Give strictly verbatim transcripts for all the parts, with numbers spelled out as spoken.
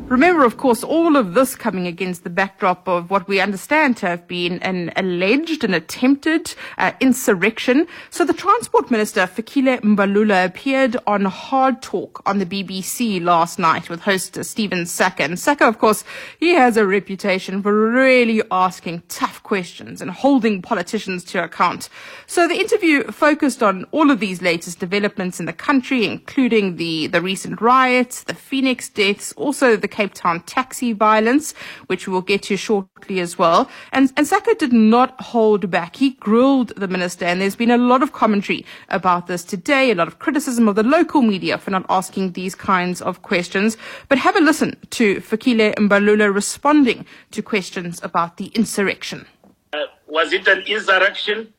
Remember, of course, all of this coming against the backdrop of what we understand to have been an alleged and attempted uh, insurrection. So the Transport Minister, Fikile Mbalula, appeared on Hard Talk on the B B C last night with host Stephen Saka. And Saka, of course, he has a reputation for really asking tough questions and holding politicians to account. So the interview focused on all of these latest developments in the country, including the, the recent riots, the Phoenix deaths, also the Cape Town taxi violence, which we'll get to shortly as well. And, and Saka did not hold back. He grilled the minister, and there's been a lot of commentary about this today, a lot of criticism of the local media for not asking these kinds of questions. But have a listen to Fikile Mbalula responding to questions about the insurrection. Uh, was it an insurrection?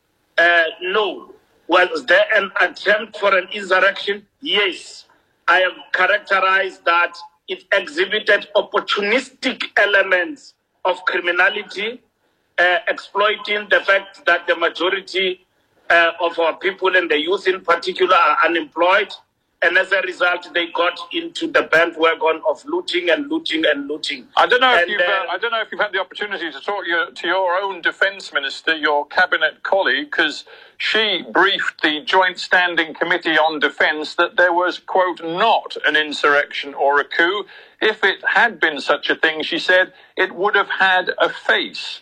Uh, no. Was there an attempt for an insurrection? Yes. I have characterized that it exhibited opportunistic elements of criminality, uh, exploiting the fact that the majority uh, of our people and the youth in particular are unemployed. And as a result, they got into the bandwagon of looting and looting and looting. I don't know if and, you've. uh, Uh, I don't know if you've had the opportunity to talk your, to your own defence minister, your cabinet colleague, because she briefed the Joint Standing Committee on Defence that there was, quote, not an insurrection or a coup. If it had been such a thing, she said, it would have had a face.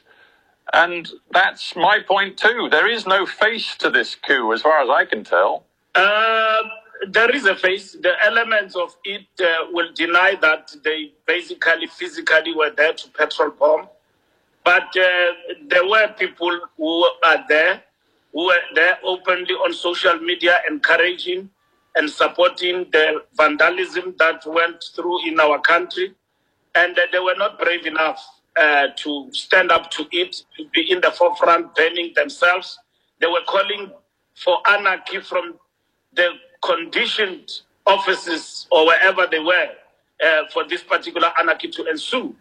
And that's my point too. There is no face to this coup, as far as I can tell. Uh, There is a face. The elements of it uh, will deny that they basically physically were there to petrol bomb. But uh, there were people who are there, who were there openly on social media encouraging and supporting the vandalism that went through in our country. And uh, they were not brave enough uh, to stand up to it, to be in the forefront, burning themselves. They were calling for anarchy from the conditioned offices or wherever they were uh, for this particular anarchy to ensue.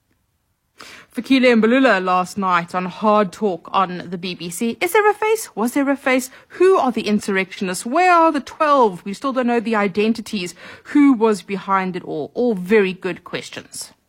Fikile Mbalula last night on Hard Talk on the B B C. Is there a face? Was there a face? Who are the insurrectionists? Where are the twelve? We still don't know the identities. Who was behind it all? All very good questions.